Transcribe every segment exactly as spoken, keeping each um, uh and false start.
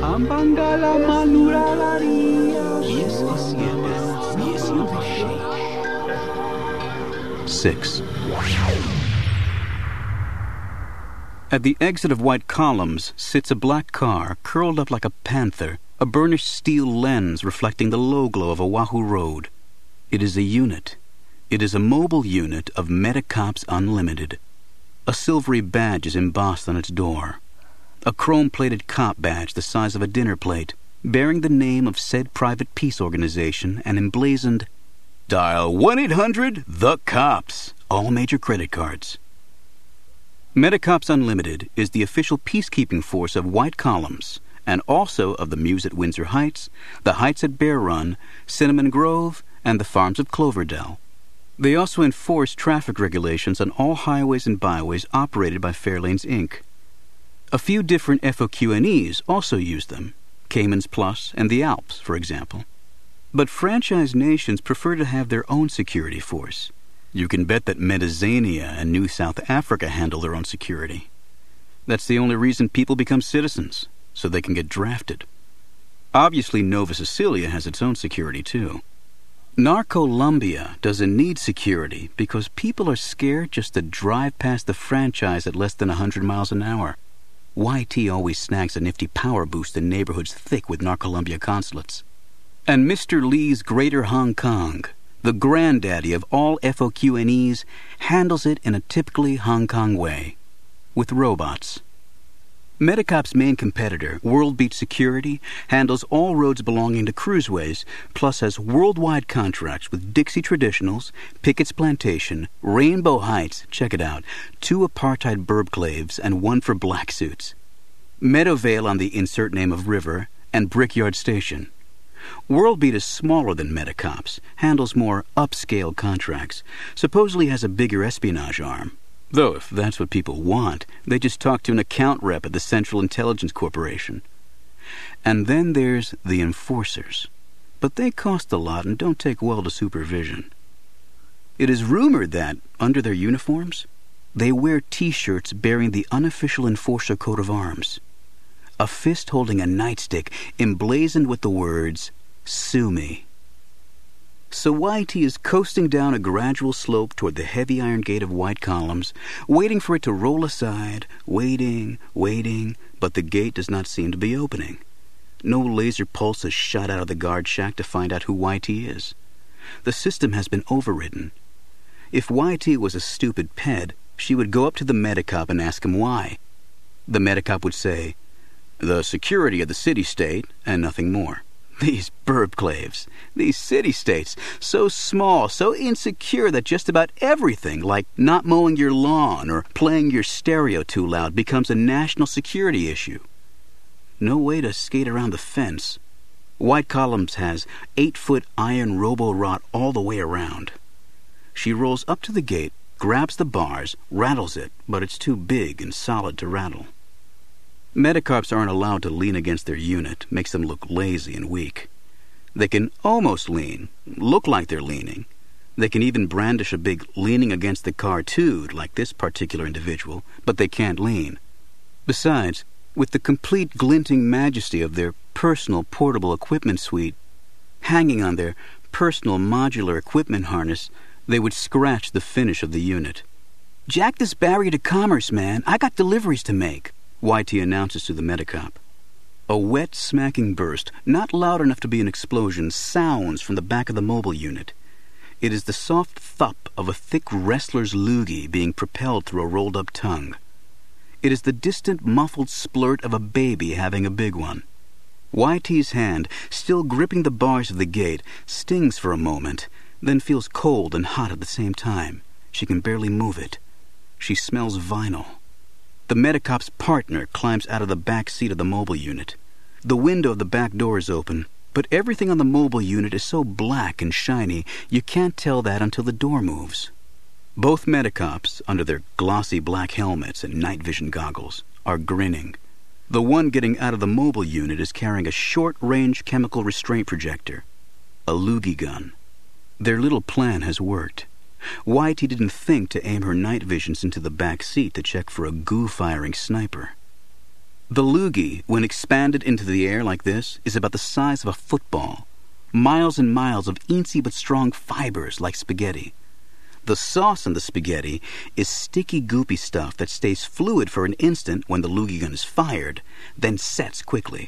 Ambangala manuralaria. Six. At the exit of White Columns sits a black car curled up like a panther, a burnished steel lens reflecting the low glow of Oahu Road. It is a unit. It is a mobile unit of Medicops Unlimited. A silvery badge is embossed on its door. A chrome-plated cop badge the size of a dinner plate, bearing the name of said private peace organization and emblazoned, "Dial one eight hundred the cops, all major credit cards." Medicops Unlimited is the official peacekeeping force of White Columns and also of the Mews at Windsor Heights, the Heights at Bear Run, Cinnamon Grove, and the Farms of Cloverdale. They also enforce traffic regulations on all highways and byways operated by Fairlanes, Incorporated. A few different F O Q N Es also use them, Caymans Plus and the Alps, for example. But franchise nations prefer to have their own security force. You can bet that Medizania and New South Africa handle their own security. That's the only reason people become citizens, so they can get drafted. Obviously, Nova Sicilia has its own security, too. Narcolumbia doesn't need security because people are scared just to drive past the franchise at less than one hundred miles an hour. Y T always snags a nifty power boost in neighborhoods thick with Narcolumbia consulates. And Mister Lee's Greater Hong Kong, the granddaddy of all F O Q N Es, handles it in a typically Hong Kong way, with robots. Medicop's main competitor, World Beach Security, handles all roads belonging to cruiseways, plus has worldwide contracts with Dixie Traditionals, Pickett's Plantation, Rainbow Heights, check it out, two apartheid burbclaves and one for black suits, Meadowvale on the insert name of river, and Brickyard Station. Worldbeat is smaller than Medicops, handles more upscale contracts, supposedly has a bigger espionage arm. Though if that's what people want, they just talk to an account rep at the Central Intelligence Corporation. And then there's the enforcers. But they cost a lot and don't take well to supervision. It is rumored that, under their uniforms, they wear T-shirts bearing the unofficial enforcer coat of arms. A fist holding a nightstick emblazoned with the words, "Sue me." So Y T is coasting down a gradual slope toward the heavy iron gate of White Columns, waiting for it to roll aside, waiting, waiting, but the gate does not seem to be opening. No laser pulse is shot out of the guard shack to find out who Y T is. The system has been overridden. If Y T was a stupid ped, she would go up to the Medicop and ask him why. The Medicop would say, "The security of the city-state," and nothing more. These burbclaves, these city-states, so small, so insecure that just about everything, like not mowing your lawn or playing your stereo too loud, becomes a national security issue. No way to skate around the fence. White Columns has eight-foot iron robo-rot all the way around. She rolls up to the gate, grabs the bars, rattles it, but it's too big and solid to rattle. Medicops aren't allowed to lean against their unit, makes them look lazy and weak. They can almost lean, look like they're leaning. They can even brandish a big leaning against the car tood, like this particular individual, but they can't lean. Besides, with the complete glinting majesty of their personal portable equipment suite, hanging on their personal modular equipment harness, they would scratch the finish of the unit. "Jack this barrier to commerce, man. I got deliveries to make," Y T announces to the Medicop. A wet, smacking burst, not loud enough to be an explosion, sounds from the back of the mobile unit. It is the soft thump of a thick wrestler's loogie being propelled through a rolled-up tongue. It is the distant, muffled splurt of a baby having a big one. Y T's hand, still gripping the bars of the gate, stings for a moment, then feels cold and hot at the same time. She can barely move it. She smells vinyl. The Medicop's partner climbs out of the back seat of the mobile unit. The window of the back door is open, but everything on the mobile unit is so black and shiny you can't tell that until the door moves. Both Medicops, under their glossy black helmets and night vision goggles, are grinning. The one getting out of the mobile unit is carrying a short-range chemical restraint projector, a loogie gun. Their little plan has worked. Y T didn't think to aim her night visions into the back seat to check for a goo-firing sniper. The loogie, when expanded into the air like this, is about the size of a football. Miles and miles of eensy but strong fibers like spaghetti. The sauce in the spaghetti is sticky, goopy stuff that stays fluid for an instant when the loogie gun is fired, then sets quickly.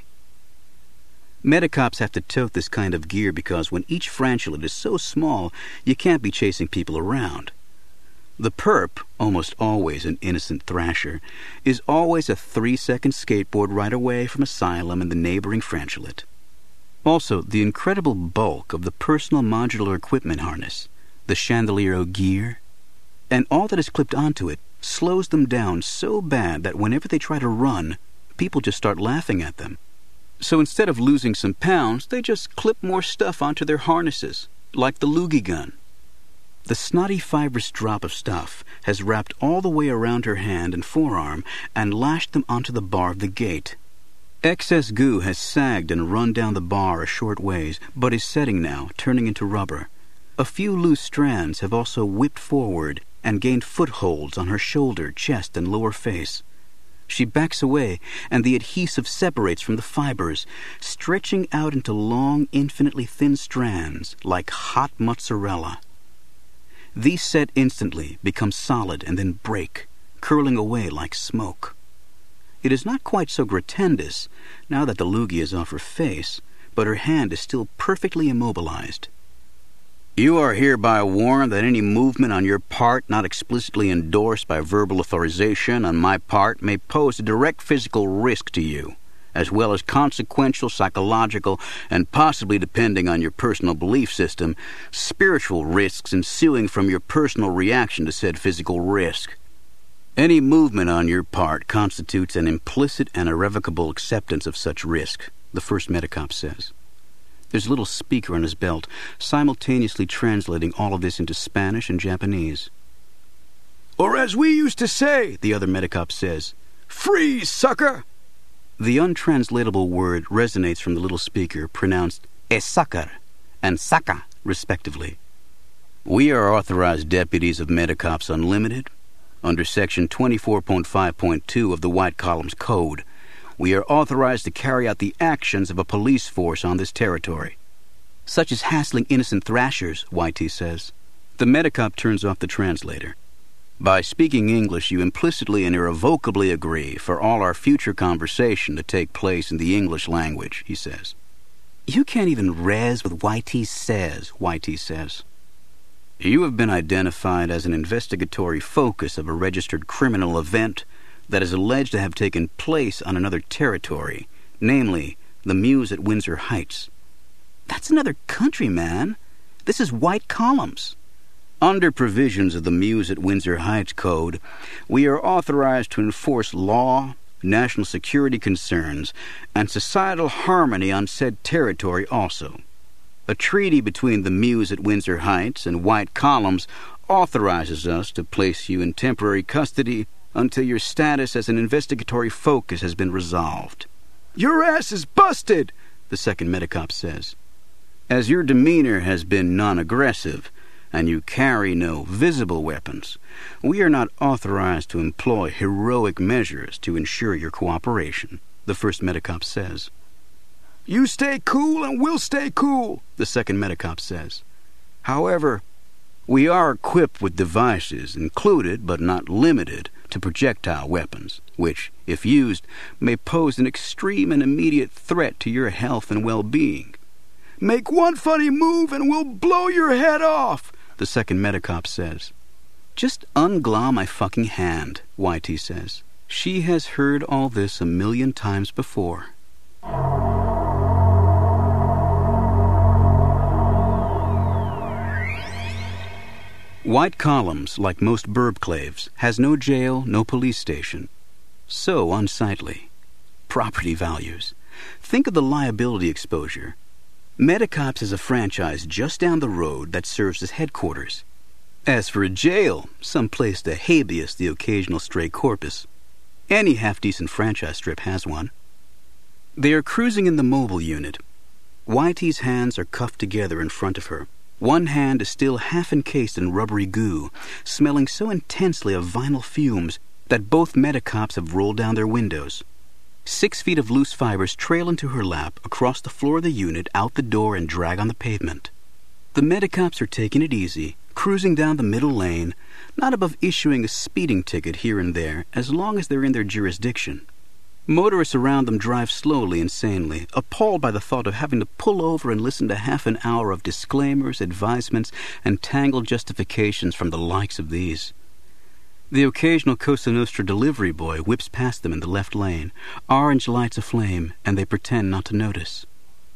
Medicops have to tote this kind of gear because when each franchulate is so small, you can't be chasing people around. The perp, almost always an innocent thrasher, is always a three-second skateboard ride away from asylum and the neighboring franchulate. Also, the incredible bulk of the personal modular equipment harness, the Chandelier gear, and all that is clipped onto it slows them down so bad that whenever they try to run, people just start laughing at them. So instead of losing some pounds, they just clip more stuff onto their harnesses, like the loogie gun. The snotty fibrous drop of stuff has wrapped all the way around her hand and forearm and lashed them onto the bar of the gate. Excess goo has sagged and run down the bar a short ways, but is setting now, turning into rubber. A few loose strands have also whipped forward and gained footholds on her shoulder, chest, and lower face. She backs away, and the adhesive separates from the fibers, stretching out into long, infinitely thin strands, like hot mozzarella. These set instantly, become solid, and then break, curling away like smoke. It is not quite so grotendous, now that the loogie is off her face, but her hand is still perfectly immobilized. You are hereby warned that any movement on your part not explicitly endorsed by verbal authorization on my part may pose a direct physical risk to you, as well as consequential, psychological, and possibly, depending on your personal belief system, spiritual risks ensuing from your personal reaction to said physical risk. Any movement on your part constitutes an implicit and irrevocable acceptance of such risk, the first Medicop says. There's a little speaker on his belt, simultaneously translating all of this into Spanish and Japanese. Or as we used to say, the other Medicop says, freeze, sucker! The untranslatable word resonates from the little speaker, pronounced esakar and saka, respectively. We are authorized deputies of Medicops Unlimited. Under Section twenty-four point five point two of the White Columns Code, we are authorized to carry out the actions of a police force on this territory, such as hassling innocent thrashers, Y T says. The Medicop turns off the translator. By speaking English, you implicitly and irrevocably agree for all our future conversation to take place in the English language, he says. You can't even res what Y T says, Y T says. You have been identified as an investigatory focus of a registered criminal event that is alleged to have taken place on another territory, namely the Mews at Windsor Heights. That's another country, man. This is White Columns. Under provisions of the Mews at Windsor Heights Code, we are authorized to enforce law, national security concerns, and societal harmony on said territory also. A treaty between the Mews at Windsor Heights and White Columns authorizes us to place you in temporary custody until your status as an investigatory focus has been resolved. Your ass is busted, the second Medicop says. As your demeanor has been non-aggressive, and you carry no visible weapons, we are not authorized to employ heroic measures to ensure your cooperation, the first Medicop says. You stay cool and we'll stay cool, the second Medicop says. However, we are equipped with devices included but not limited to projectile weapons, which, if used, may pose an extreme and immediate threat to your health and well-being. Make one funny move and we'll blow your head off, the second Medicop says. Just unglaw my fucking hand, Y T says. She has heard all this a million times before. White Columns, like most burbclaves, has no jail, no police station. So unsightly. Property values. Think of the liability exposure. Medicops is a franchise just down the road that serves as headquarters. As for a jail, some place to habeas the occasional stray corpus. Any half-decent franchise strip has one. They are cruising in the mobile unit. Y T's hands are cuffed together in front of her. One hand is still half encased in rubbery goo, smelling so intensely of vinyl fumes that both Medicops have rolled down their windows. Six feet of loose fibers trail into her lap, across the floor of the unit, out the door, and drag on the pavement. The Medicops are taking it easy, cruising down the middle lane, not above issuing a speeding ticket here and there, as long as they're in their jurisdiction. Motorists around them drive slowly and sanely, appalled by the thought of having to pull over and listen to half an hour of disclaimers, advisements, and tangled justifications from the likes of these. The occasional Cosa Nostra delivery boy whips past them in the left lane, orange lights aflame, and they pretend not to notice.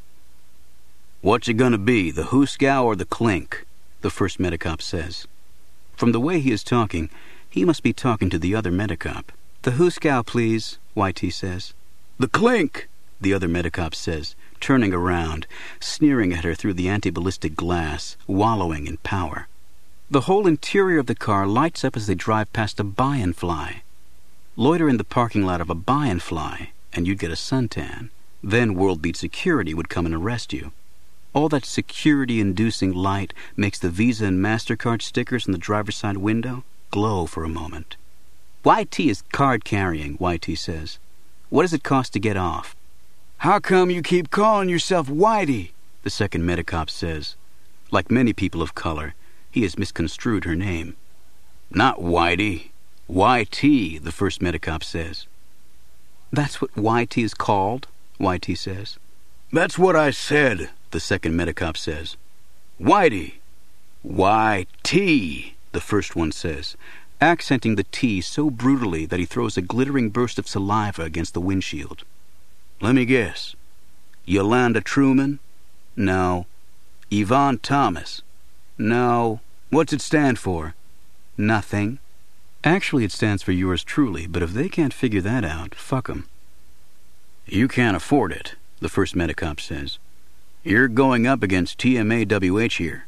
"What's it gonna be, the Hooskow or the Clink?" the first Medicop says. From the way he is talking, he must be talking to the other Medicop. "The Hooskow, please," Y T says. "The Clink," the other Medicop says, turning around, sneering at her through the anti-ballistic glass, wallowing in power. The whole interior of the car lights up as they drive past a buy-and fly. Loiter in the parking lot of a buy-and fly, and you'd get a suntan. Then World Beat Security would come and arrest you. All that security-inducing light makes the Visa and MasterCard stickers on the driver's side window glow for a moment. "Y T is card-carrying," Y T says. "What does it cost to get off?" "How come you keep calling yourself Whitey?" the second Medicop says. Like many people of color, he has misconstrued her name. "Not Whitey. Y T, the first Medicop says. "That's what Y T is called?" Y T says. "That's what I said," the second Medicop says. "Whitey." "Y T, the first one says, accenting the T so brutally that he throws a glittering burst of saliva against the windshield. "Let me guess. Yolanda Truman? No. Yvonne Thomas? No. What's it stand for?" "Nothing." Actually, it stands for yours truly, but if they can't figure that out, fuck 'em. "You can't afford it," the first Medicop says. "You're going up against T M A W H here."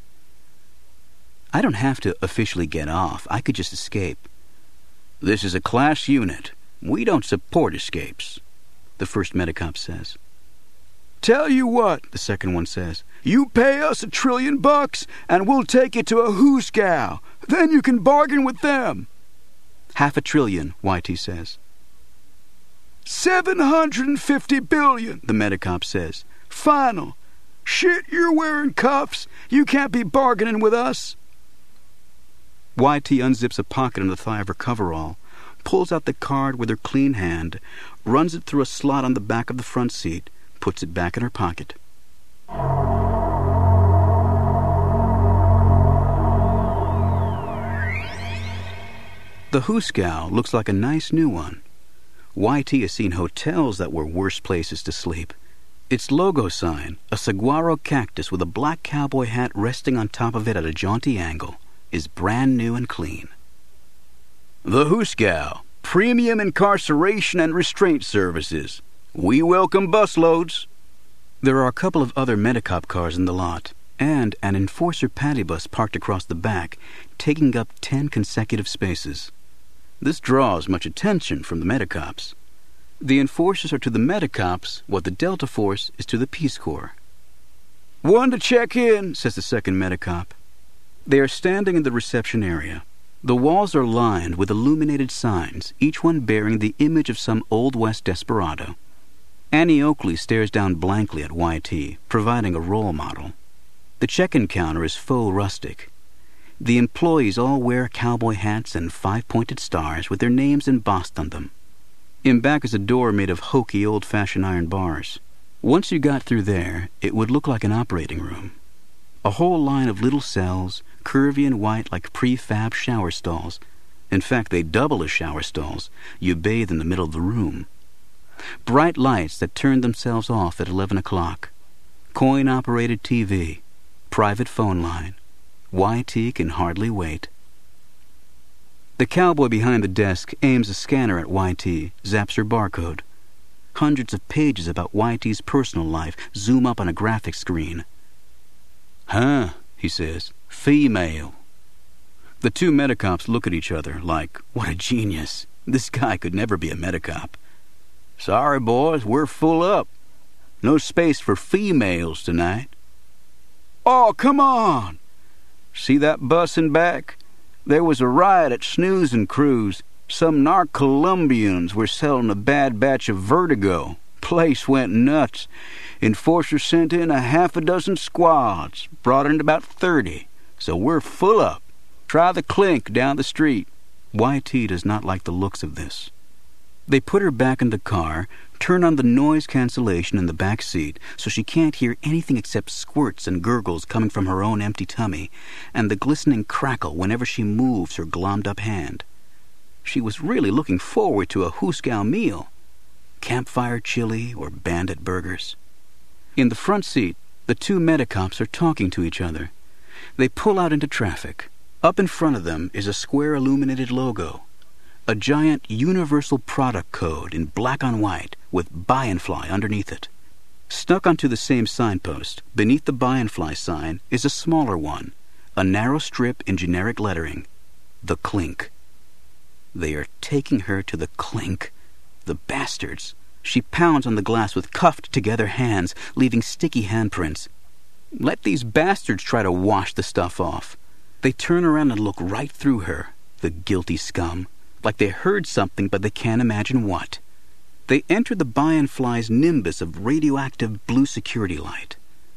"I don't have to officially get off. I could just escape." "This is a class unit. We don't support escapes," the first Medicop says. "Tell you what," the second one says. "You pay us a trillion bucks, and we'll take you to a Hooskow. Then you can bargain with them." "Half a trillion," Y T says. Seven hundred and fifty billion, the Medicop says. "Final. Shit, you're wearing cuffs. You can't be bargaining with us." Y T unzips a pocket on the thigh of her coverall, pulls out the card with her clean hand, runs it through a slot on the back of the front seat, puts it back in her pocket. The Hooskow looks like a nice new one. Y T has seen hotels that were worse places to sleep. Its logo sign, a saguaro cactus with a black cowboy hat resting on top of it at a jaunty angle, is brand new and clean. "The Hooskow, Premium Incarceration and Restraint Services. We welcome busloads." There are a couple of other Medicop cars in the lot, and an enforcer paddy bus parked across the back, taking up ten consecutive spaces. This draws much attention from the Medicops. The enforcers are to the Medicops what the Delta Force is to the Peace Corps. "One to check in," says the second Medicop. They are standing in the reception area. The walls are lined with illuminated signs, each one bearing the image of some Old West desperado. Annie Oakley stares down blankly at Y T, providing a role model. The check-in counter is faux rustic. The employees all wear cowboy hats and five-pointed stars with their names embossed on them. In back is a door made of hokey, old-fashioned iron bars. Once you got through there, it would look like an operating room. A whole line of little cells, curvy and white like prefab shower stalls. In fact, they double as shower stalls. You bathe in the middle of the room. Bright lights that turn themselves off at eleven o'clock. Coin-operated T V. Private phone line. Y T can hardly wait. The cowboy behind the desk aims a scanner at Y T, zaps her barcode. Hundreds of pages about Y T's personal life zoom up on a graphic screen. "Huh," he says. "Female." The two Medicops look at each other like, what a genius. This guy could never be a Medicop. "Sorry, boys, we're full up. No space for females tonight." "Oh, come on. See that bus in back? There was a riot at Snooze and Cruise. Some narc-Colombians were selling a bad batch of vertigo. Place went nuts. Enforcers sent in a half a dozen squads, brought in about thirty. So we're full up. Try the clink down the street. Y T does not like the looks of this. They put her back in the car, turn on the noise cancellation in the back seat so she can't hear anything except squirts and gurgles coming from her own empty tummy and the glistening crackle whenever she moves her glommed-up hand. She was really looking forward to a Hooskow meal. Campfire chili or bandit burgers. In the front seat, the two medicops are talking to each other. They pull out into traffic. Up in front of them is a square illuminated logo. A giant universal product code in black on white with Buy and Fly underneath it. Stuck onto the same signpost, beneath the Buy and Fly sign, is a smaller one, a narrow strip in generic lettering, The Clink. They are taking her to the Clink. The bastards. She pounds on the glass with cuffed-together hands, leaving sticky handprints. Let these bastards try to wash the stuff off. They turn around and look right through her, the guilty scum, like they heard something but they can't imagine what. They enter the Buy and Fly's nimbus of radioactive blue security light.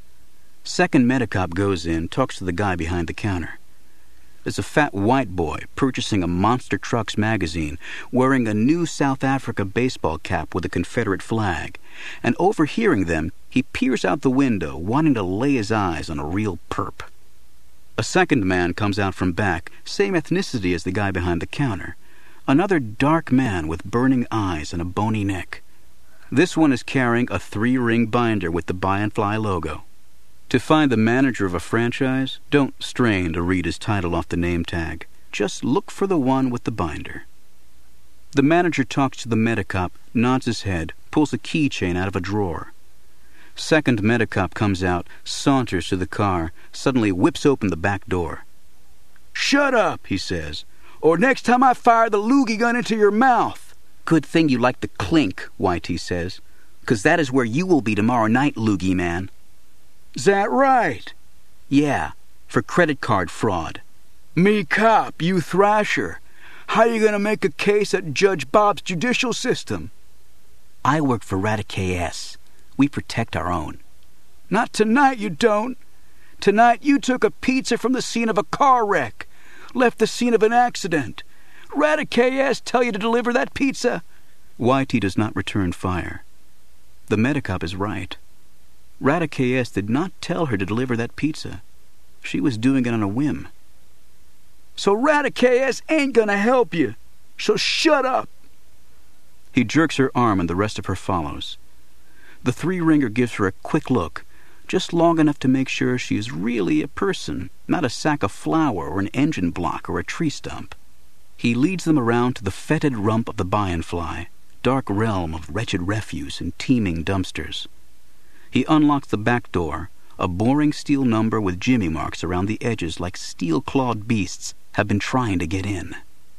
Second Medicop goes in, talks to the guy behind the counter. There's a fat white boy purchasing a Monster Trucks magazine, wearing a new South Africa baseball cap with a Confederate flag, and overhearing them, he peers out the window, wanting to lay his eyes on a real perp. A second man comes out from back, same ethnicity as the guy behind the counter. Another dark man with burning eyes and a bony neck. This one is carrying a three-ring binder with the Buy and Fly logo. To find the manager of a franchise, don't strain to read his title off the name tag. Just look for the one with the binder. The manager talks to the Medicop, nods his head, pulls a keychain out of a drawer. Second Medicop comes out, saunters to the car, suddenly whips open the back door. "Shut up," he says, "or next time I fire the loogie gun into your mouth." "Good thing you like the Clink," Y T says, "'cause that is where you will be tomorrow night, loogie man." "Is that right?" "Yeah, for credit card fraud." "Me cop, you thrasher. How you gonna make a case at Judge Bob's judicial system?" "I work for Radic S. We protect our own." "Not tonight, you don't. Tonight you took a pizza from the scene of a car wreck. Left the scene of an accident. Radic S tell you to deliver that pizza?" Y T does not return fire. The Medicop is right. Radic S did not tell her to deliver that pizza. She was doing it on a whim. "So Radic S ain't gonna help you. So shut up." He jerks her arm and the rest of her follows. The three-ringer gives her a quick look, just long enough to make sure she is really a person, not a sack of flour or an engine block or a tree stump. He leads them around to the fetid rump of the Buy and Fly, dark realm of wretched refuse and teeming dumpsters. He unlocks the back door, a boring steel number with jimmy marks around the edges like steel-clawed beasts have been trying to get in.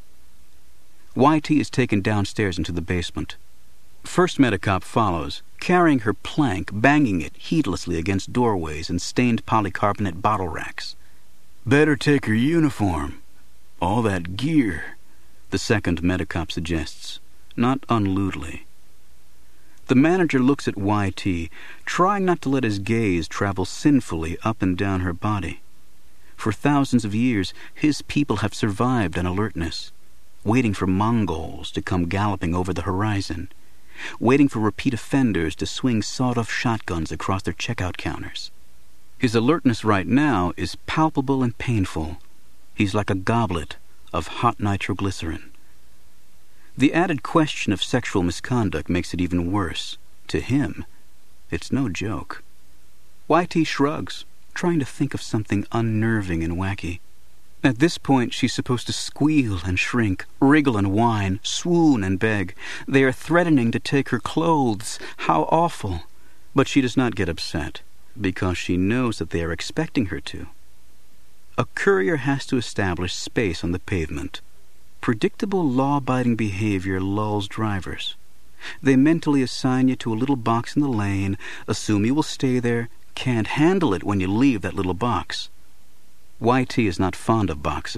Y T is taken downstairs into the basement. First Medicop follows, carrying her plank, banging it heedlessly against doorways and stained polycarbonate bottle racks. "Better take her uniform. All that gear," the second Medicop suggests, not unlewdly. The manager looks at Y T, trying not to let his gaze travel sinfully up and down her body. For thousands of years, his people have survived on alertness, waiting for Mongols to come galloping over the horizon, waiting for repeat offenders to swing sawed-off shotguns across their checkout counters. His alertness right now is palpable and painful. He's like a goblet of hot nitroglycerin. The added question of sexual misconduct makes it even worse. To him, it's no joke. Y T shrugs, trying to think of something unnerving and wacky. At this point, she's supposed to squeal and shrink, wriggle and whine, swoon and beg. They are threatening to take her clothes. How awful! But she does not get upset, because she knows that they are expecting her to. A courier has to establish space on the pavement. Predictable law-abiding behavior lulls drivers. They mentally assign you to a little box in the lane, assume you will stay there, can't handle it when you leave that little box. Y T is not fond of boxes.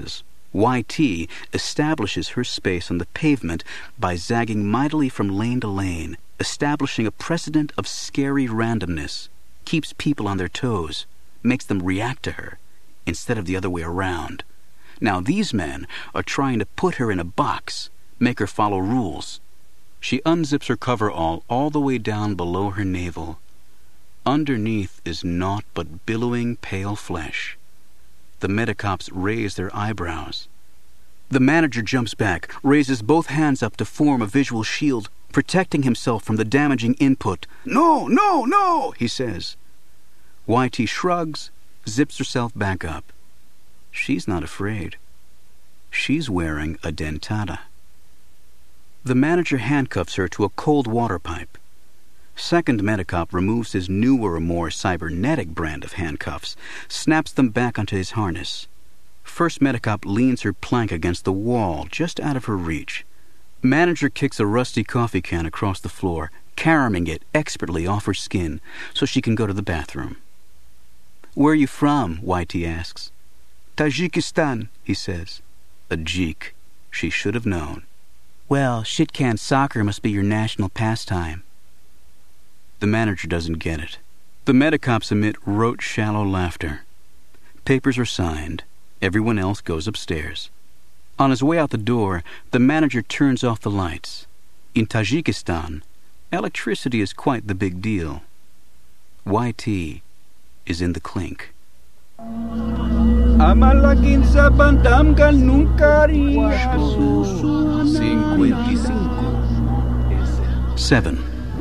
Y T establishes her space on the pavement by zagging mightily from lane to lane, establishing a precedent of scary randomness, keeps people on their toes, makes them react to her, instead of the other way around. Now these men are trying to put her in a box, make her follow rules. She unzips her coverall all the way down below her navel. Underneath is naught but billowing pale flesh. The medicops raise their eyebrows. The manager jumps back, raises both hands up to form a visual shield, protecting himself from the damaging input. "No, no, no," he says. Y T shrugs, zips herself back up. She's not afraid. She's wearing a dentata. The manager handcuffs her to a cold water pipe. Second Medicop removes his newer, more cybernetic brand of handcuffs, snaps them back onto his harness. First Medicop leans her plank against the wall, just out of her reach. Manager kicks a rusty coffee can across the floor, caroming it expertly off her skin so she can go to the bathroom. "Where are you from?" Y T asks. "Tajikistan," he says. A jeek. She should have known. "Well, shit-can soccer must be your national pastime." The manager doesn't get it. The medicops emit rote, shallow laughter. Papers are signed. Everyone else goes upstairs. On his way out the door, the manager turns off the lights. In Tajikistan, electricity is quite the big deal. Y T is in the clink. Seven.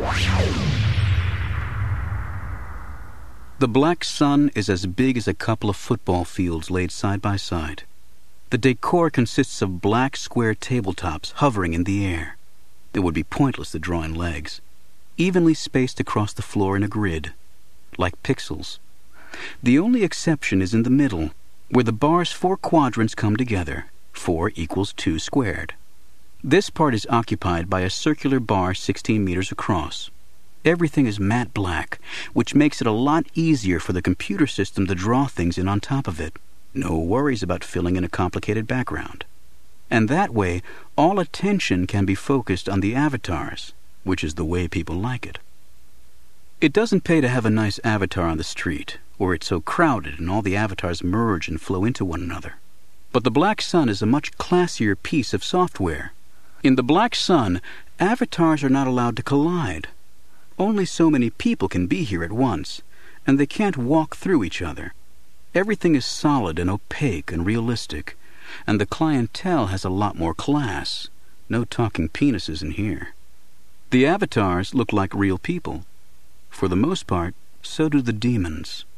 The black sun is as big as a couple of football fields laid side by side. The decor consists of black square tabletops hovering in the air. It would be pointless to draw in legs. Evenly spaced across the floor in a grid, like pixels. The only exception is in the middle, where the bar's four quadrants come together. Four equals two squared. This part is occupied by a circular bar sixteen meters across. Everything is matte black, which makes it a lot easier for the computer system to draw things in on top of it. No worries about filling in a complicated background. And that way, all attention can be focused on the avatars, which is the way people like it. It doesn't pay to have a nice avatar on the street, or it's so crowded and all the avatars merge and flow into one another. But the Black Sun is a much classier piece of software. In the Black Sun, avatars are not allowed to collide. Only so many people can be here at once, and they can't walk through each other. Everything is solid and opaque and realistic, and the clientele has a lot more class. No talking penises in here. The avatars look like real people. For the most part, so do the demons.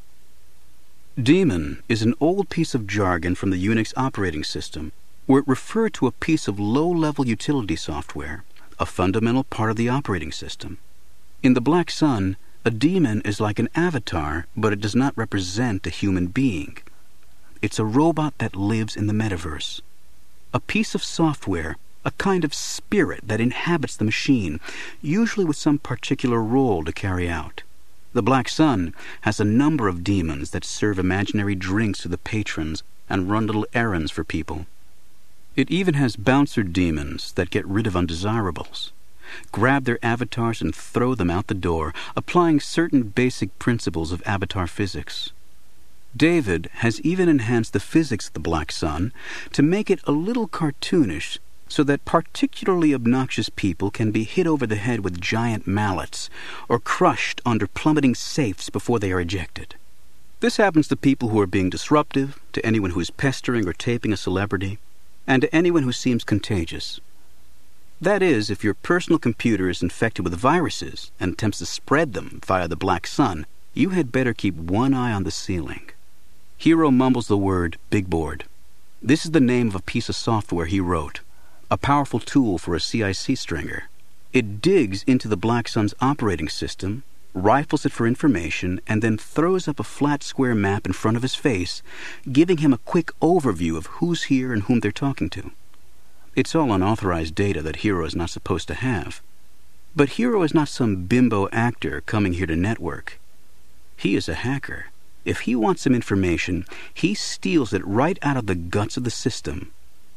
Demon is an old piece of jargon from the Unix operating system, where it referred to a piece of low-level utility software, a fundamental part of the operating system. In the Black Sun, a demon is like an avatar, but it does not represent a human being. It's a robot that lives in the metaverse. A piece of software, a kind of spirit that inhabits the machine, usually with some particular role to carry out. The Black Sun has a number of demons that serve imaginary drinks to the patrons and run little errands for people. It even has bouncer demons that get rid of undesirables, grab their avatars and throw them out the door, applying certain basic principles of avatar physics. David has even enhanced the physics of the Black Sun to make it a little cartoonish, so that particularly obnoxious people can be hit over the head with giant mallets or crushed under plummeting safes before they are ejected. This happens to people who are being disruptive, to anyone who is pestering or taping a celebrity, and to anyone who seems contagious. That is, if your personal computer is infected with viruses and attempts to spread them via the Black Sun, you had better keep one eye on the ceiling. Hero mumbles the word big board. This is the name of a piece of software he wrote, a powerful tool for a C I C stringer. It digs into the Black Sun's operating system, rifles it for information, and then throws up a flat square map in front of his face, giving him a quick overview of who's here and whom they're talking to. It's all unauthorized data that Hero is not supposed to have. But Hero is not some bimbo actor coming here to network. He is a hacker. If he wants some information, he steals it right out of the guts of the system,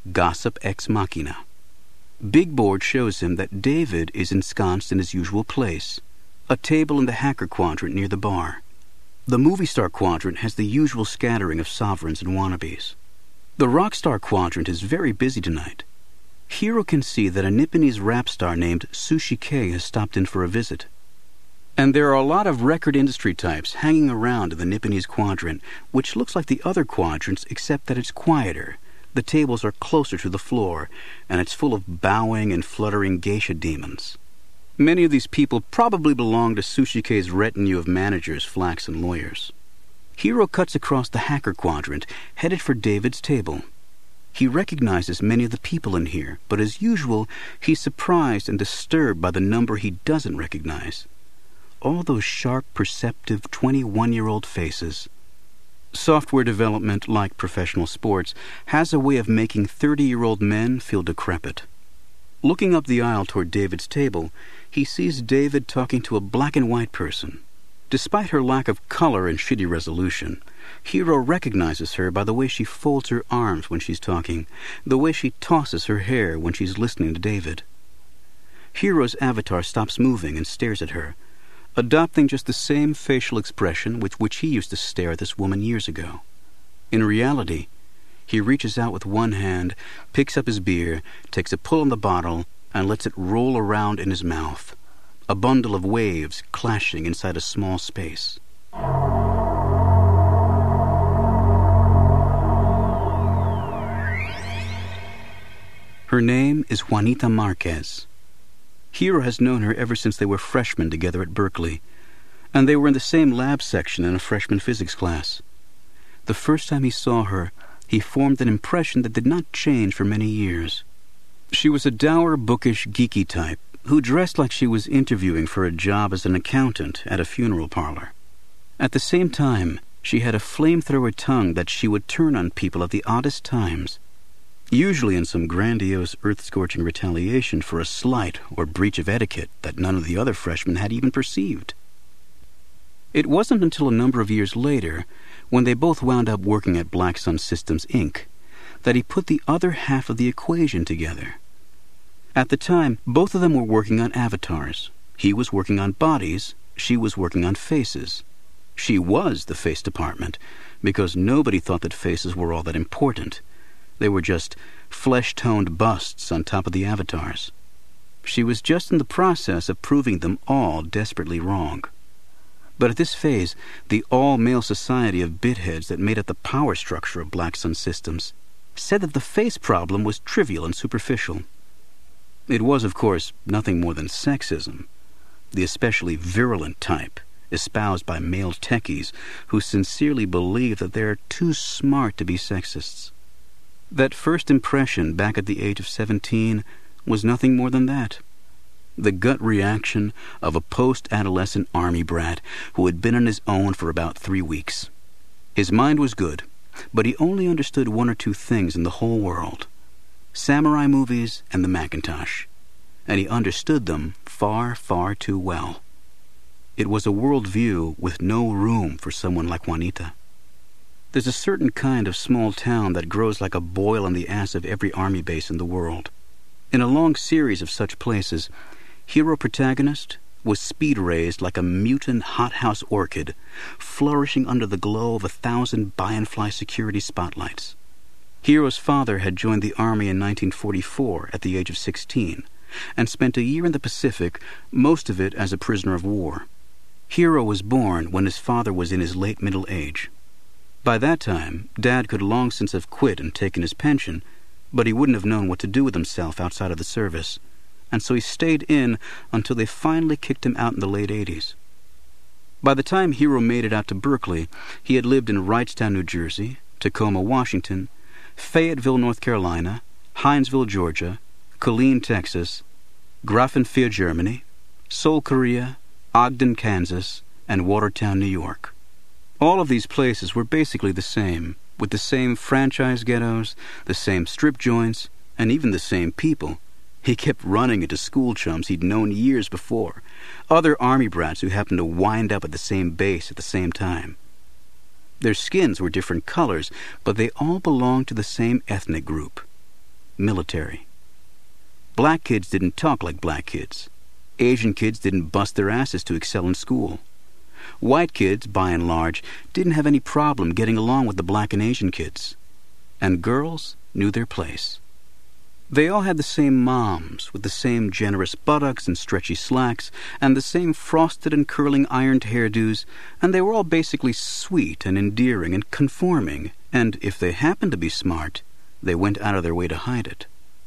Gossip ex machina. Big board shows him that David is ensconced in his usual place, a table in the hacker quadrant near the bar. The movie star quadrant has the usual scattering of sovereigns and wannabes. The rock star quadrant is very busy tonight. Hiro can see that a Nipponese rap star named Sushi K has stopped in for a visit. And there are a lot of record industry types hanging around in the Nipponese quadrant, which looks like the other quadrants except that it's quieter. The tables are closer to the floor, and it's full of bowing and fluttering geisha demons. Many of these people probably belong to Sushi K's retinue of managers, flacks, and lawyers. Hiro cuts across the hacker quadrant, headed for David's table. He recognizes many of the people in here, but as usual, he's surprised and disturbed by the number he doesn't recognize. All those sharp, perceptive twenty-one-year-old faces. Software development, like professional sports, has a way of making thirty-year-old men feel decrepit. Looking up the aisle toward David's table, he sees David talking to a black-and-white person. Despite her lack of color and shitty resolution, Hiro recognizes her by the way she folds her arms when she's talking, the way she tosses her hair when she's listening to David. Hiro's avatar stops moving and stares at her, adopting just the same facial expression with which he used to stare at this woman years ago. In reality, he reaches out with one hand, picks up his beer, takes a pull on the bottle, and lets it roll around in his mouth, a bundle of waves clashing inside a small space. Her name is Juanita Marquez. Hiro has known her ever since they were freshmen together at Berkeley, and they were in the same lab section in a freshman physics class. The first time he saw her, he formed an impression that did not change for many years. She was a dour, bookish, geeky type who dressed like she was interviewing for a job as an accountant at a funeral parlor. At the same time, she had a flamethrower tongue that she would turn on people at the oddest times, usually in some grandiose, earth-scorching retaliation for a slight or breach of etiquette that none of the other freshmen had even perceived. It wasn't until a number of years later, when they both wound up working at Black Sun Systems, Incorporated, that he put the other half of the equation together. At the time, both of them were working on avatars. He was working on bodies, she was working on faces. She was the face department, because nobody thought that faces were all that important. They were just flesh-toned busts on top of the avatars. She was just in the process of proving them all desperately wrong. But at this phase, the all-male society of bitheads that made up the power structure of Black Sun Systems said that the face problem was trivial and superficial. It was, of course, nothing more than sexism, the especially virulent type, espoused by male techies who sincerely believe that they're too smart to be sexists. That first impression back at the age of seventeen was nothing more than that. The gut reaction of a post-adolescent army brat who had been on his own for about three weeks. His mind was good, but he only understood one or two things in the whole world: samurai movies and the Macintosh. And he understood them far, far too well. It was a world view with no room for someone like Juanita. There's a certain kind of small town that grows like a boil on the ass of every army base in the world. In a long series of such places, hero protagonist was speed-raised like a mutant hothouse orchid, flourishing under the glow of a thousand buy-and-fly security spotlights. Hero's father had joined the Army in nineteen forty-four at the age of sixteen, and spent a year in the Pacific, most of it as a prisoner of war. Hero was born when his father was in his late middle age. By that time, Dad could long since have quit and taken his pension, but he wouldn't have known what to do with himself outside of the service, and so he stayed in until they finally kicked him out in the late eighties. By the time Hero made it out to Berkeley, he had lived in Wrightstown, New Jersey, Tacoma, Washington, Fayetteville, North Carolina, Hinesville, Georgia, Killeen, Texas, Grafenfeld, Germany, Seoul, Korea, Ogden, Kansas, and Watertown, New York. All of these places were basically the same, with the same franchise ghettos, the same strip joints, and even the same people. He kept running into school chums he'd known years before, other army brats who happened to wind up at the same base at the same time. Their skins were different colors, but they all belonged to the same ethnic group. military. Black kids didn't talk like black kids. Asian kids didn't bust their asses to excel in school. White kids, by and large, didn't have any problem getting along with the black and Asian kids. And girls knew their place. They all had the same moms, with the same generous buttocks and stretchy slacks, and the same frosted and curling ironed hairdos, and they were all basically sweet and endearing and conforming, and if they happened to be smart, they went out of their way to hide it.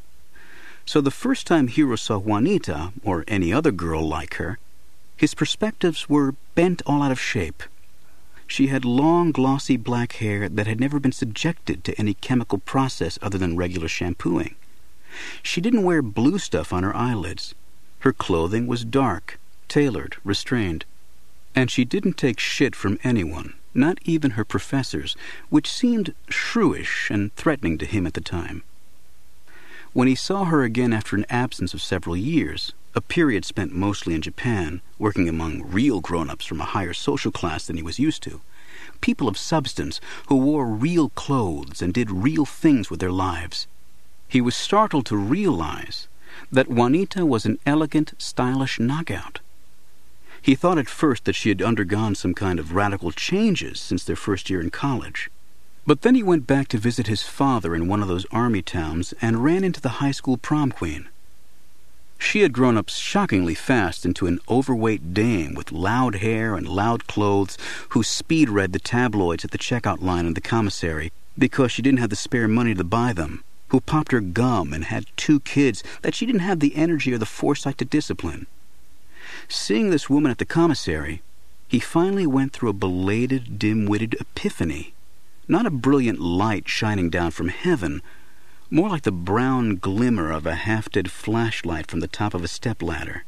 So the first time Hiro saw Juanita, or any other girl like her, his perspectives were bent all out of shape. She had long, glossy black hair that had never been subjected to any chemical process other than regular shampooing. She didn't wear blue stuff on her eyelids. Her clothing was dark, tailored, restrained. And she didn't take shit from anyone, not even her professors, which seemed shrewish and threatening to him at the time. When he saw her again after an absence of several years, a period spent mostly in Japan, working among real grown-ups from a higher social class than he was used to, people of substance who wore real clothes and did real things with their lives, he was startled to realize that Juanita was an elegant, stylish knockout. He thought at first that she had undergone some kind of radical changes since their first year in college. But then he went back to visit his father in one of those army towns and ran into the high school prom queen. She had grown up shockingly fast into an overweight dame with loud hair and loud clothes who speed-read the tabloids at the checkout line in the commissary because she didn't have the spare money to buy them, who popped her gum and had two kids that she didn't have the energy or the foresight to discipline. Seeing this woman at the commissary, he finally went through a belated, dim-witted epiphany. Not a brilliant light shining down from heaven, more like the brown glimmer of a half-dead flashlight from the top of a stepladder.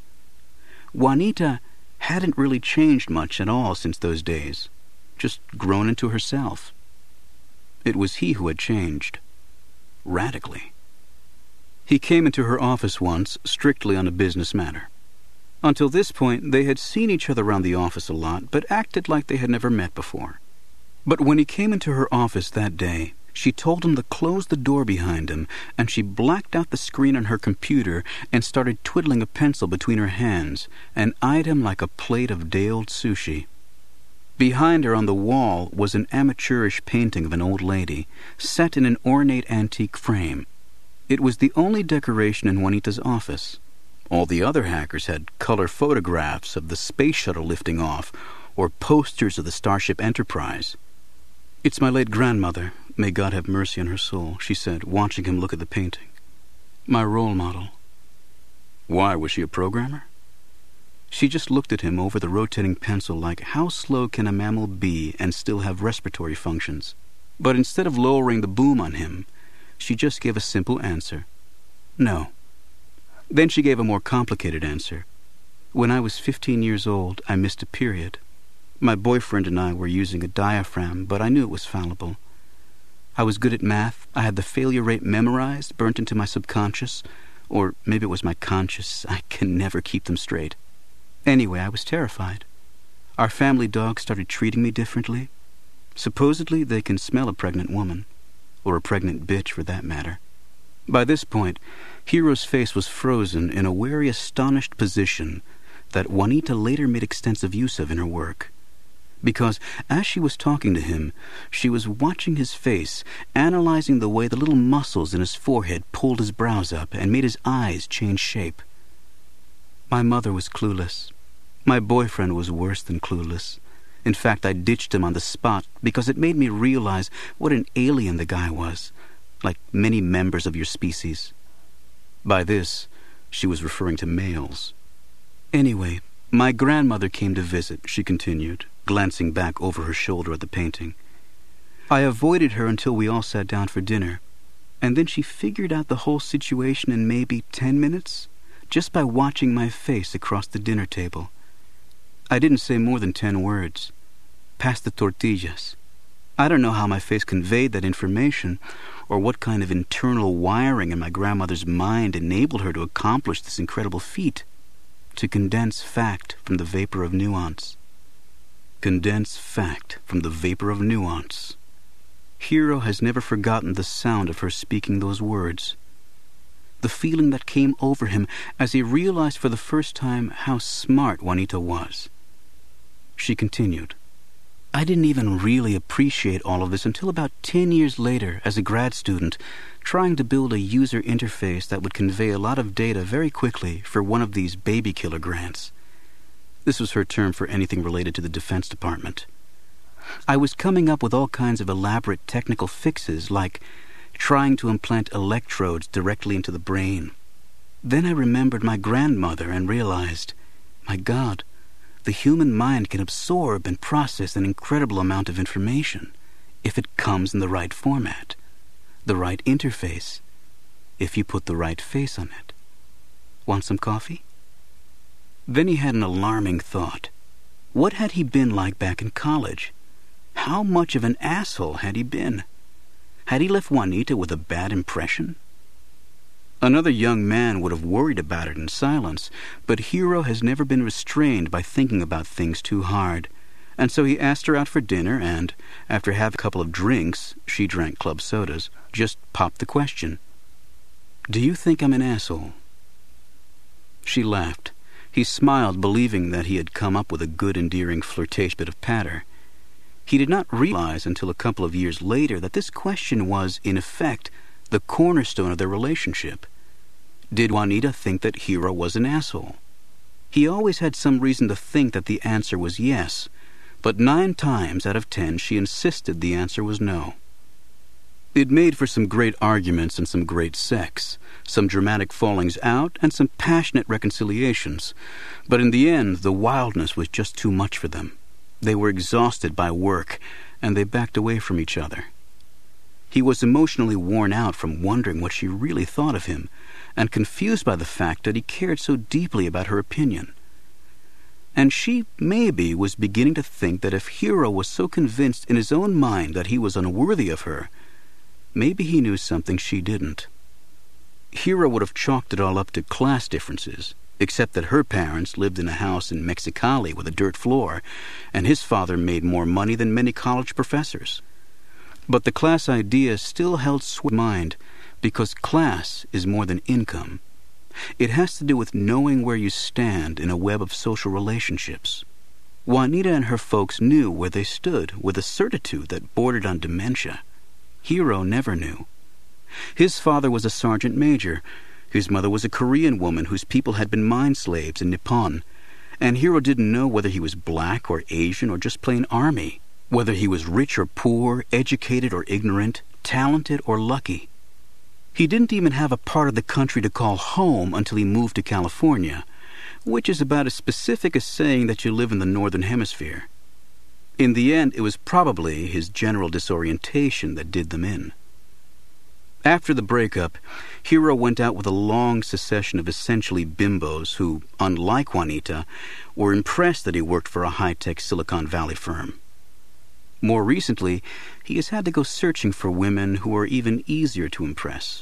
Juanita hadn't really changed much at all since those days, just grown into herself. It was he who had changed. Radically. He came into her office once, strictly on a business matter. Until this point, they had seen each other around the office a lot, but acted like they had never met before. But when he came into her office that day, she told him to close the door behind him, and she blacked out the screen on her computer and started twiddling a pencil between her hands and eyed him like a plate of day-old sushi. Behind her on the wall was an amateurish painting of an old lady, set in an ornate antique frame. It was the only decoration in Juanita's office. All the other hackers had color photographs of the space shuttle lifting off, or posters of the Starship Enterprise. "It's my late grandmother, may God have mercy on her soul," she said, watching him look at the painting. "My role model." Why, was she a programmer? She just looked at him over the rotating pencil like, how slow can a mammal be and still have respiratory functions? But instead of lowering the boom on him, she just gave a simple answer. No. Then she gave a more complicated answer. "When I was fifteen years old, I missed a period. My boyfriend and I were using a diaphragm, but I knew it was fallible. I was good at math. I had the failure rate memorized, burnt into my subconscious, or maybe it was my conscious. I can never keep them straight. Anyway, I was terrified. Our family dog started treating me differently. Supposedly, they can smell a pregnant woman, or a pregnant bitch for that matter." By this point, Hiro's face was frozen in a wary, astonished position that Juanita later made extensive use of in her work. Because as she was talking to him, she was watching his face, analyzing the way the little muscles in his forehead pulled his brows up and made his eyes change shape. "My mother was clueless. My boyfriend was worse than clueless. In fact, I ditched him on the spot because it made me realize what an alien the guy was, like many members of your species." By this, she was referring to males. "Anyway, my grandmother came to visit," she continued, glancing back over her shoulder at the painting. "I avoided her until we all sat down for dinner, and then she figured out the whole situation in maybe ten minutes, just by watching my face across the dinner table. I didn't say more than ten words. Pass the tortillas. I don't know how my face conveyed that information, or what kind of internal wiring in my grandmother's mind enabled her to accomplish this incredible feat, to condense fact from the vapor of nuance. Condense fact from the vapor of nuance. Hiro has never forgotten the sound of her speaking those words. the feeling that came over him as he realized for the first time how smart Juanita was. She continued, I didn't even really appreciate all of this until about ten years later as a grad student, trying to build a user interface that would convey a lot of data very quickly for one of these baby killer grants. This was her term for anything related to the Defense Department. I was coming up with all kinds of elaborate technical fixes, like trying to implant electrodes directly into the brain. Then I remembered my grandmother and realized, my God, the human mind can absorb and process an incredible amount of information if it comes in the right format, the right interface, if you put the right face on it. Want some coffee? Then he had an alarming thought. What had he been like back in college? How much of an asshole had he been? Had he left Juanita with a bad impression? Another young man would have worried about it in silence, but Hero has never been restrained by thinking about things too hard, and so he asked her out for dinner and, after having a couple of drinks, she drank club sodas, just popped the question. Do you think I'm an asshole? She laughed. He smiled, believing that he had come up with a good, endearing, flirtatious bit of patter. He did not realize until a couple of years later that this question was, in effect, the cornerstone of their relationship. Did Juanita think that Hero was an asshole? He always had some reason to think that the answer was yes, but nine times out of ten she insisted the answer was no. It made for some great arguments and some great sex, some dramatic fallings out and some passionate reconciliations, but in the end the wildness was just too much for them. They were exhausted by work, and they backed away from each other. He was emotionally worn out from wondering what she really thought of him, and confused by the fact that he cared so deeply about her opinion. And she, maybe, was beginning to think that if Hero was so convinced in his own mind that he was unworthy of her, maybe he knew something she didn't. Hero would have chalked it all up to class differences, except that her parents lived in a house in Mexicali with a dirt floor, and his father made more money than many college professors. But the class idea still held sway in mind, because class is more than income. It has to do with knowing where you stand in a web of social relationships. Juanita and her folks knew where they stood with a certitude that bordered on dementia. Hero never knew. His father was a sergeant major. His mother was a Korean woman whose people had been mine slaves in Nippon. And Hero didn't know whether he was black or Asian or just plain army, whether he was rich or poor, educated or ignorant, talented or lucky. He didn't even have a part of the country to call home until he moved to California, which is about as specific as saying that you live in the Northern Hemisphere. In the end, it was probably his general disorientation that did them in. After the breakup, Hero went out with a long succession of essentially bimbos who, unlike Juanita, were impressed that he worked for a high-tech Silicon Valley firm. More recently, he has had to go searching for women who are even easier to impress.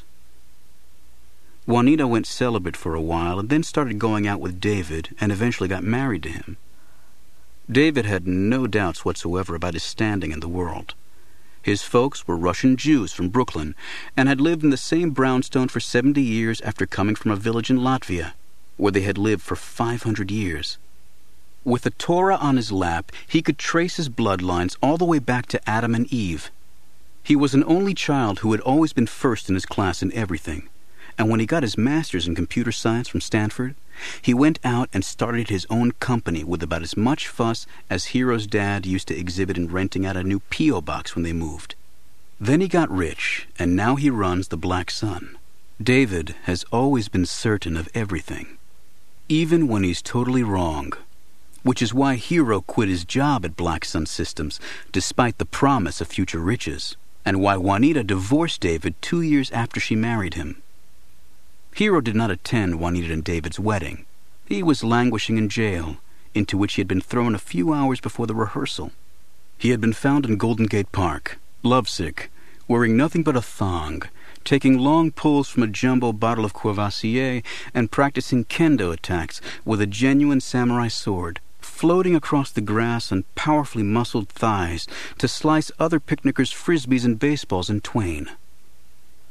Juanita went celibate for a while and then started going out with David and eventually got married to him. David had no doubts whatsoever about his standing in the world. His folks were Russian Jews from Brooklyn and had lived in the same brownstone for seventy years after coming from a village in Latvia, where they had lived for five hundred years. With the Torah on his lap, he could trace his bloodlines all the way back to Adam and Eve. He was an only child who had always been first in his class in everything, and when he got his master's in computer science from Stanford, he went out and started his own company with about as much fuss as Hero's dad used to exhibit in renting out a new P O box when they moved. Then he got rich, and now he runs the Black Sun. David has always been certain of everything, even when he's totally wrong, which is why Hero quit his job at Black Sun Systems despite the promise of future riches, and why Juanita divorced David two years after she married him. Hero did not attend Juanita and David's wedding. He was languishing in jail, into which he had been thrown a few hours before the rehearsal. He had been found in Golden Gate Park, lovesick, wearing nothing but a thong, taking long pulls from a jumbo bottle of Courvoisier and practicing kendo attacks with a genuine samurai sword, floating across the grass on powerfully muscled thighs to slice other picnickers' frisbees and baseballs in twain.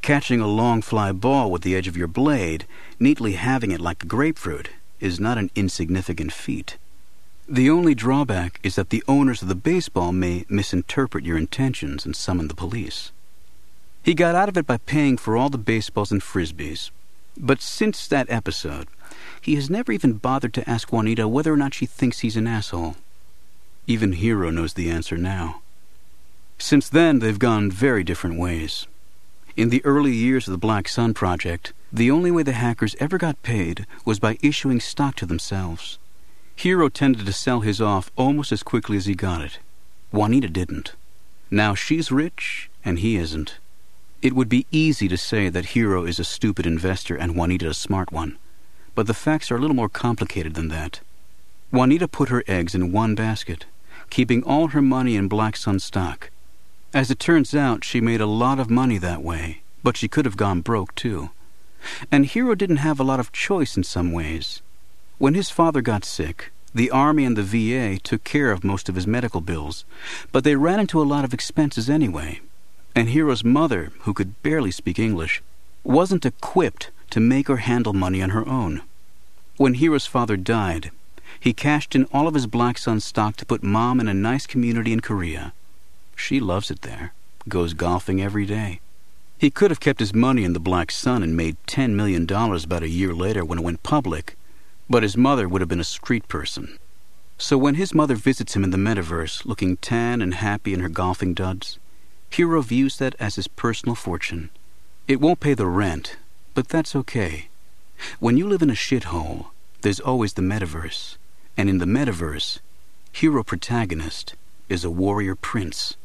Catching a long fly ball with the edge of your blade, neatly having it like a grapefruit, is not an insignificant feat. The only drawback is that the owners of the baseball may misinterpret your intentions and summon the police. He got out of it by paying for all the baseballs and frisbees. But since that episode, he has never even bothered to ask Juanita whether or not she thinks he's an asshole. Even Hero knows the answer now. Since then, they've gone very different ways. In the early years of the Black Sun Project, the only way the hackers ever got paid was by issuing stock to themselves. Hero tended to sell his off almost as quickly as he got it. Juanita didn't. Now she's rich, and he isn't. It would be easy to say that Hero is a stupid investor and Juanita a smart one, but the facts are a little more complicated than that. Juanita put her eggs in one basket, keeping all her money in Black Sun stock. As it turns out, she made a lot of money that way, but she could have gone broke too. And Hero didn't have a lot of choice in some ways. When his father got sick, the Army and the V A took care of most of his medical bills, but they ran into a lot of expenses anyway. And Hero's mother, who could barely speak English, wasn't equipped to make or handle money on her own. When Hero's father died, he cashed in all of his Black Sun stock to put Mom in a nice community in Korea. She loves it there, goes golfing every day. He could have kept his money in the Black Sun and made ten million dollars about a year later when it went public, but his mother would have been a street person. So when his mother visits him in the metaverse, looking tan and happy in her golfing duds, Hero views that as his personal fortune. It won't pay the rent, but that's okay. When you live in a shithole, there's always the metaverse. And in the metaverse, Hero protagonist is a warrior prince.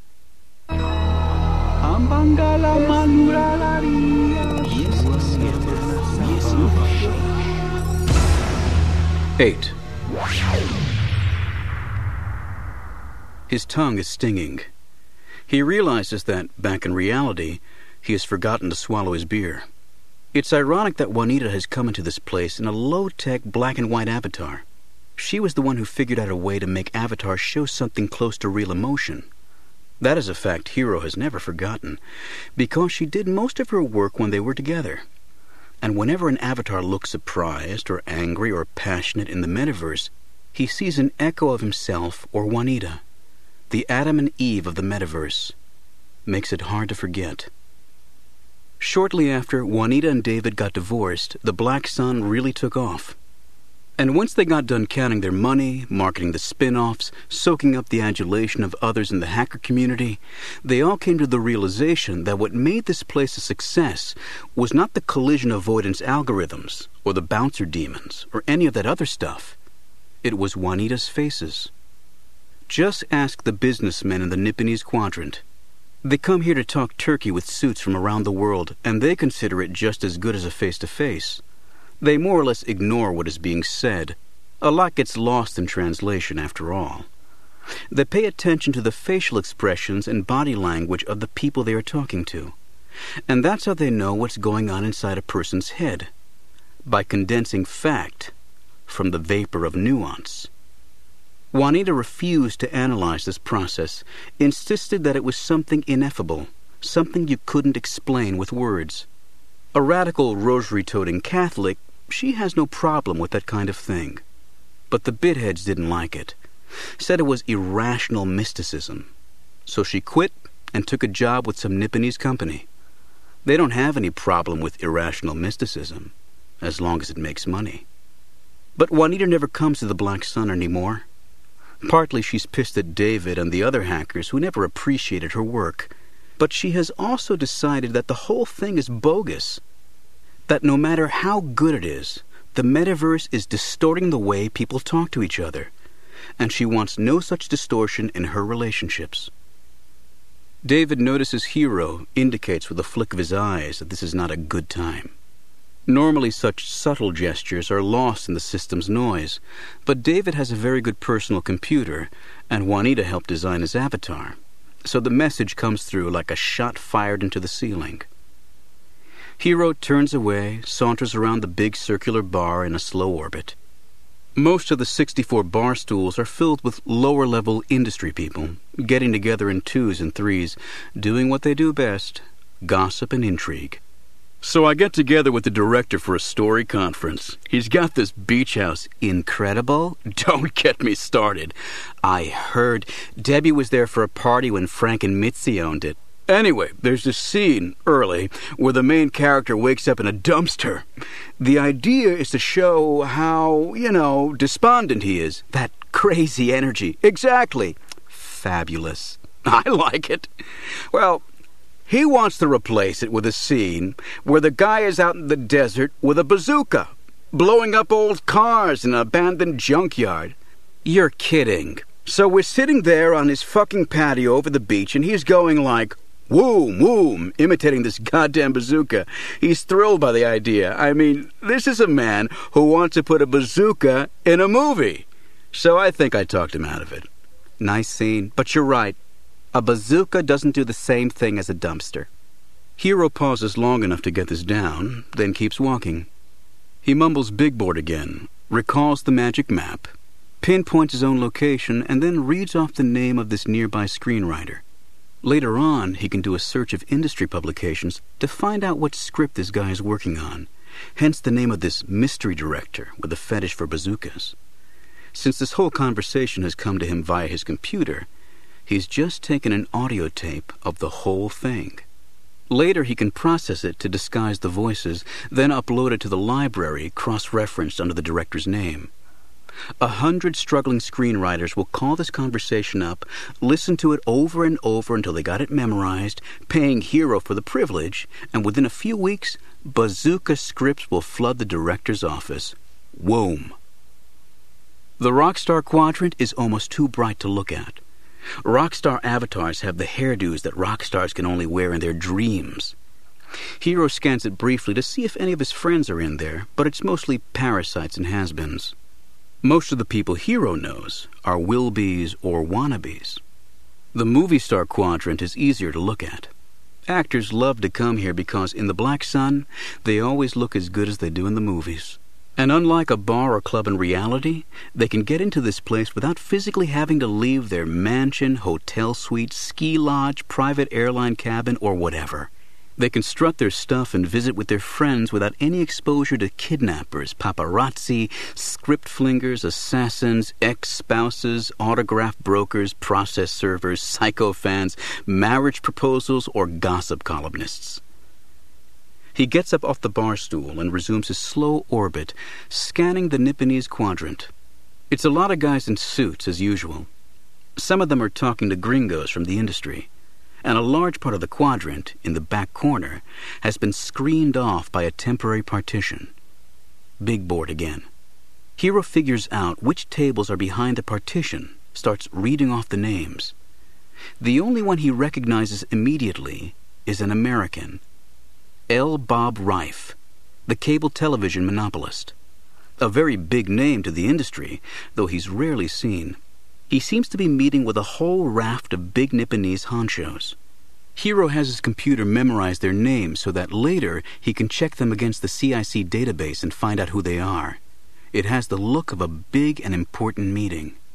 Eight. His tongue is stinging. He realizes that, back in reality, he has forgotten to swallow his beer. It's ironic that Juanita has come into this place in a low-tech black-and-white avatar. She was the one who figured out a way to make Avatar show something close to real emotion. That is a fact Hero has never forgotten, because she did most of her work when they were together. And whenever an Avatar looks surprised or angry or passionate in the metaverse, he sees an echo of himself or Juanita. The Adam and Eve of the metaverse. Makes it hard to forget. Shortly after Juanita and David got divorced, the Black Sun really took off. And once they got done counting their money, marketing the spin-offs, soaking up the adulation of others in the hacker community, they all came to the realization that what made this place a success was not the collision avoidance algorithms, or the bouncer demons, or any of that other stuff. It was Juanita's faces. Just ask the businessmen in the Nipponese Quadrant. They come here to talk turkey with suits from around the world, and they consider it just as good as a face-to-face. They more or less ignore what is being said. A lot gets lost in translation, after all. They pay attention to the facial expressions and body language of the people they are talking to. And that's how they know what's going on inside a person's head. By condensing fact from the vapor of nuance. Juanita refused to analyze this process, insisted that it was something ineffable, something you couldn't explain with words. A radical rosary-toting Catholic, she has no problem with that kind of thing. But the bitheads didn't like it, said it was irrational mysticism. So she quit and took a job with some Nipponese company. They don't have any problem with irrational mysticism, as long as it makes money. But Juanita never comes to the Black Sun anymore. Partly she's pissed at David and the other hackers who never appreciated her work. But she has also decided that the whole thing is bogus. That no matter how good it is, the metaverse is distorting the way people talk to each other. And she wants no such distortion in her relationships. David notices Hero, indicates with a flick of his eyes that this is not a good time. Normally such subtle gestures are lost in the system's noise, but David has a very good personal computer, and Juanita helped design his avatar, so the message comes through like a shot fired into the ceiling. Hero turns away, saunters around the big circular bar in a slow orbit. Most of the sixty-four bar stools are filled with lower-level industry people, getting together in twos and threes, doing what they do best, gossip and intrigue. So I get together with the director for a story conference. He's got this beach house. Incredible? Don't get me started. I heard Debbie was there for a party when Frank and Mitzi owned it. Anyway, there's this scene, early, where the main character wakes up in a dumpster. The idea is to show how, you know, despondent he is. That crazy energy. Exactly. Fabulous. I like it. Well, he wants to replace it with a scene where the guy is out in the desert with a bazooka, blowing up old cars in an abandoned junkyard. You're kidding. So we're sitting there on his fucking patio over the beach, and he's going like, "Woom, woom," imitating this goddamn bazooka. He's thrilled by the idea. I mean, this is a man who wants to put a bazooka in a movie. So I think I talked him out of it. Nice scene, but you're right. A bazooka doesn't do the same thing as a dumpster. Hero pauses long enough to get this down, then keeps walking. He mumbles big board again, recalls the magic map, pinpoints his own location, and then reads off the name of this nearby screenwriter. Later on, he can do a search of industry publications to find out what script this guy is working on, hence the name of this mystery director with a fetish for bazookas. Since this whole conversation has come to him via his computer, he's just taken an audio tape of the whole thing. Later, he can process it to disguise the voices, then upload it to the library, cross-referenced under the director's name. A hundred struggling screenwriters will call this conversation up, listen to it over and over until they got it memorized, paying Hero for the privilege, and within a few weeks, bazooka scripts will flood the director's office. Whoom. The Rockstar Quadrant is almost too bright to look at. Rockstar avatars have the hairdos that rock stars can only wear in their dreams. Hero scans it briefly to see if any of his friends are in there, but it's mostly parasites and has-beens. Most of the people Hero knows are will-bes or wannabes. The movie star quadrant is easier to look at. Actors love to come here because in the Black Sun, they always look as good as they do in the movies. And unlike a bar or club in reality, they can get into this place without physically having to leave their mansion, hotel suite, ski lodge, private airline cabin, or whatever. They can strut their stuff and visit with their friends without any exposure to kidnappers, paparazzi, script flingers, assassins, ex-spouses, autograph brokers, process servers, psycho fans, marriage proposals, or gossip columnists. He gets up off the bar stool and resumes his slow orbit, scanning the Nipponese quadrant. It's a lot of guys in suits, as usual. Some of them are talking to gringos from the industry. And a large part of the quadrant, in the back corner, has been screened off by a temporary partition. Big board again. Hero figures out which tables are behind the partition, starts reading off the names. The only one he recognizes immediately is an American. L. Bob Reif, the cable television monopolist. A very big name to the industry, though he's rarely seen. He seems to be meeting with a whole raft of big Nipponese honchos. Hero has his computer memorize their names so that later he can check them against the C I C database and find out who they are. It has the look of a big and important meeting.